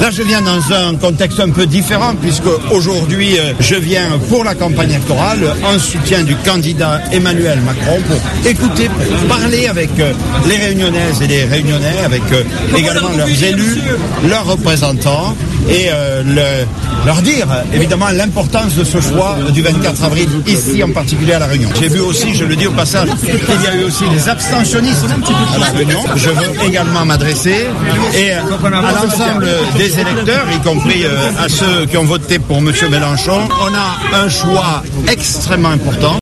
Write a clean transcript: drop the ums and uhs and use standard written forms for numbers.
Là, je viens dans un contexte un peu différent puisque aujourd'hui, je viens pour la campagne électorale en soutien du candidat Emmanuel Macron pour écouter, pour parler avec les Réunionnaises et les Réunionnais, avec également leurs élus, leurs représentants et leur dire évidemment l'importance de ce choix du 24 avril ici en particulier à La Réunion. J'ai vu aussi, je le dis au passage, qu'il y a eu aussi des abstentionnistes à La Réunion. Je veux également m'adresser et à l'ensemble des électeurs, y compris à ceux qui ont voté pour M. Mélenchon. On a un choix extrêmement important.